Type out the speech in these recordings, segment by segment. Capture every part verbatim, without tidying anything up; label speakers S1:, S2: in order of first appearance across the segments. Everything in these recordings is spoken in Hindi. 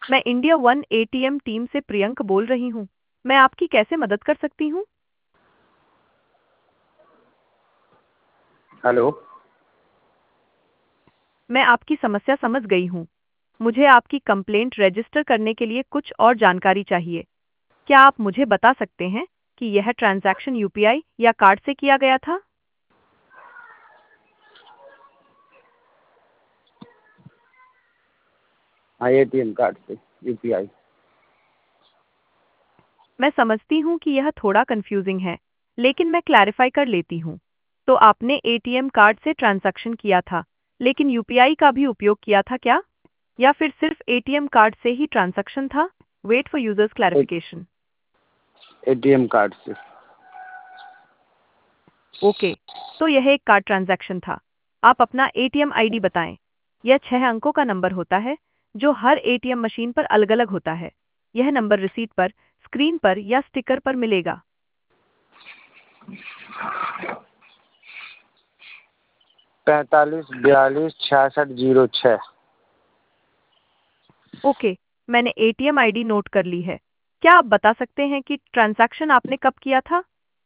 S1: मैं इंडिया वन एटीएम टीम से प्रियंक बोल रही हूँ। मैं आपकी कैसे मदद कर सकती हूँ?
S2: हेलो।
S1: मैं आपकी समस्या समझ गई हूँ। मुझे आपकी कंप्लेंट रजिस्टर करने के लिए कुछ और जानकारी चाहिए। क्या आप मुझे बता सकते हैं कि यह ट्रांजैक्शन यूपीआई या कार्ड से किया गया था?
S2: हाँ, एटीएम कार्ड से यूपीआई।
S1: मैं समझती हूँ कि यह थोड़ा कंफ्यूजिंग है, लेकिन मैं क्लैरिफाई कर लेती हूँ। तो आपने एटीएम कार्ड से ट्रांजैक्शन किया था, लेकिन यूपीआई का भी उपयोग किया था क्या? या फिर सिर्फ एटीएम कार्ड से ही ट्रांजैक्शन था? Wait for users clarification.
S2: ATM card से।
S1: ओके, तो यह एक कार्ड ट्रांजैक्शन था। आप अपना एटीएम आईडी बताएं। यह छह अंकों का नंबर होता है, जो हर एटीएम मशीन पर अलग-अलग होता है। यह नंबर रिसीट पर, स्क्रीन पर या स्टिकर पर मिलेगा।
S2: पैंतालीस बयालीस छियासठ जीरो छः।
S1: ओके, मैंने एटीएम आईडी नोट कर ली है। क्या आप बता सकते हैं कि ट्रांजैक्शन आपने कब किया था?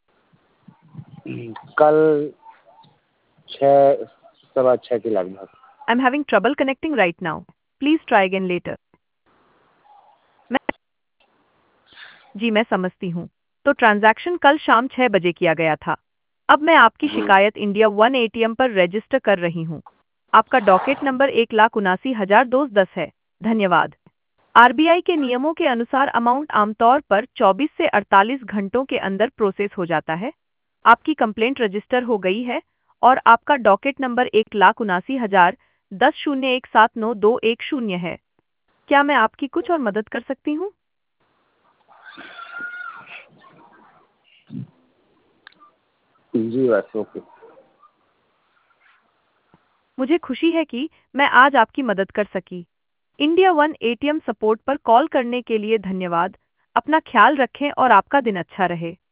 S2: कल छः सवा छः के लगभग।
S1: I am having trouble connecting right now. Please try again later. मैं जी मैं समझती हूँ। तो ट्रांजैक्शन कल शाम छह बजे किया गया था। अब मैं आपकी शिकायत इंडिया वन एटीएम पर रजिस्टर कर रही हूँ। आपका डॉकेट नंबर एक लाख उनासी हजार दो सौ दस है। धन्यवाद। आरबीआई के नियमों के अनुसार अमाउंट आमतौर पर चौबीस से अड़तालीस घंटों के अंदर प्रोसेस हो जाता है। आपकी कंप्लेंट रजिस्टर हो गई है और आपका डॉकेट नंबर एक लाख उनासी हजार दस शून्य एक सात नौ दो एक शून्य है। क्या मैं आपकी कुछ और मदद कर सकती हूँ?
S2: जी बस ओके।
S1: मुझे खुशी है कि मैं आज आपकी मदद कर सकी। इंडिया वन एटीएम सपोर्ट पर कॉल करने के लिए धन्यवाद। अपना ख्याल रखें और आपका दिन अच्छा रहे।